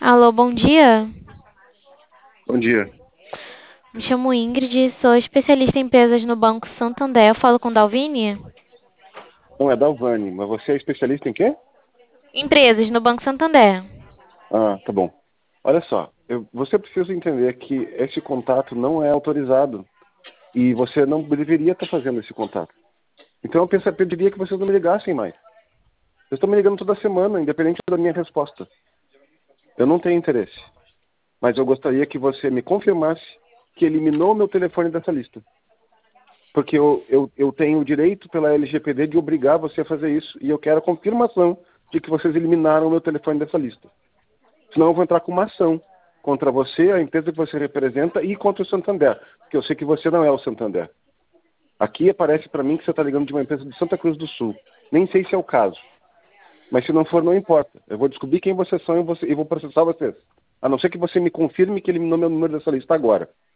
Alô, bom dia. Bom dia. Me chamo Ingrid, sou especialista em empresas no Banco Santander. Eu falo com Dalvini? Não é Dalvani, mas você é especialista em quê? Empresas no Banco Santander. Ah, tá bom. Olha só, você precisa entender que esse contato não é autorizado e você não deveria estar fazendo esse contato. Então pediria que vocês não me ligassem mais. Vocês estão me ligando toda semana, independente da minha resposta. Eu não tenho interesse, mas eu gostaria que você me confirmasse que eliminou meu telefone dessa lista. Porque eu tenho o direito pela LGPD de obrigar você a fazer isso e eu quero a confirmação de que vocês eliminaram o meu telefone dessa lista. Senão eu vou entrar com uma ação contra você, a empresa que você representa e contra o Santander, porque eu sei que você não é o Santander. Aqui aparece para mim que você está ligando de uma empresa de Santa Cruz do Sul. Nem sei se é o caso. Mas se não for, não importa. Eu vou descobrir quem vocês são e vou processar vocês. A não ser que você me confirme que eliminou meu número dessa lista agora.